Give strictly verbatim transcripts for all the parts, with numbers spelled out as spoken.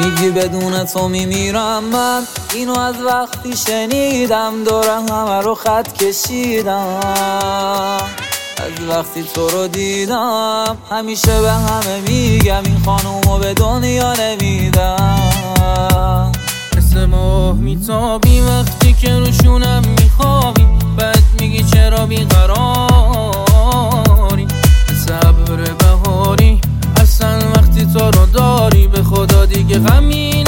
میگی بدون تو میمیرم من، اینو از وقتی شنیدم دورم همه رو خط کشیدم. از وقتی تو رو دیدم همیشه به همه میگم این خانومو به دنیا نمیدم. مثل ماه میتابی وقتی که روشونم میخوابی، بعد میگی چرا بیقراری. مثل ابر بهاری اصلا وقتی تو رو داری، به خدا دیگه غمی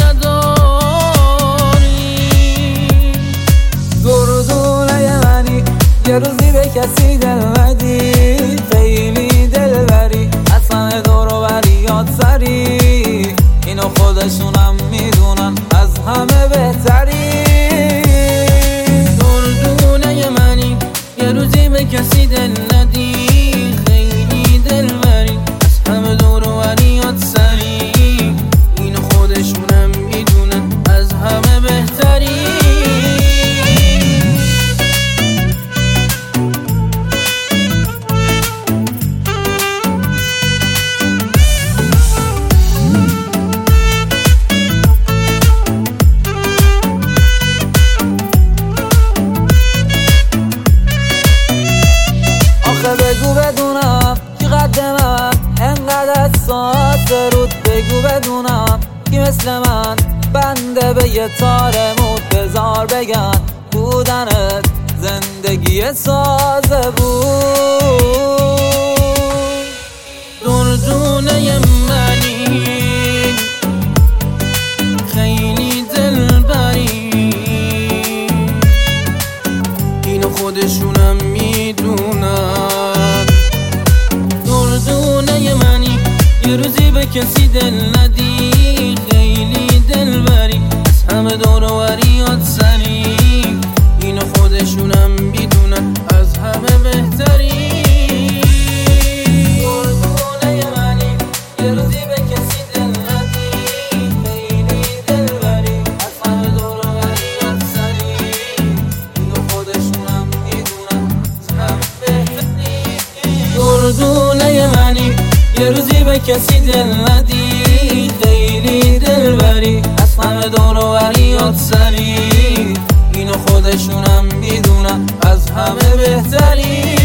نداری. گردونه منی یه روزی به کسی دل ندی، خیلی دلبری از همه دور و بریات سری، اینو خودشونم میدونن از همه بهتری. گردونه منی یه روزی به کسی دل ندی، خیلی دلبری از همه دور و بریات سری، اینو خودشونم میدونن از همه بهتری. بگو بدونم کی قد من انقدر ساعت رود، بگو بدونم کی مثل من بنده به یه تار مود. بذار بگن بودنت زندگی سازه بود. دردونه منی خیلی دلبری، اینو خودشونم میدونن. دردونه منی یه روزی به کسی دل ندی، خیلی دلبری از همه دور و بریات سری، اینو خودشونم میدونن از همه بهتری. دردونه منی یه روزی به کسی دل ندی، خیلی دلبری از همه دور و بریات سری، اینو خودشونم میدونن از همه بهتری. دردونه منی یه روزی به کسی دل ندی، خیلی دلبری از همه دور و بریات سری، اینو خودشونم میدونن از همه بهتری.